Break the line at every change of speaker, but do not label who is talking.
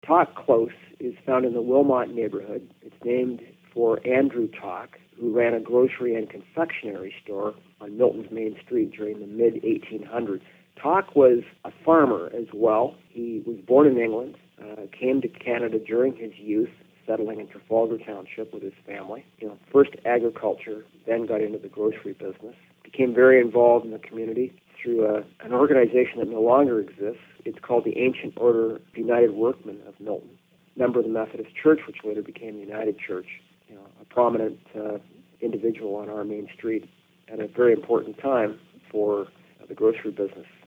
Talk Close is found in the Wilmot neighborhood. It's named for Andrew Talk, who ran a grocery and confectionery store on Milton's Main Street during the mid-1800s. Talk was a farmer as well. He was born in England, came to Canada during his youth, settling in Trafalgar Township with his family. First agriculture, then got into the grocery business. Became very involved in the community through an organization that no longer exists. It's called the Ancient Order of United Workmen of Milton, member of the Methodist Church, which later became the United Church. A prominent individual on our main street at a very important time for the grocery business.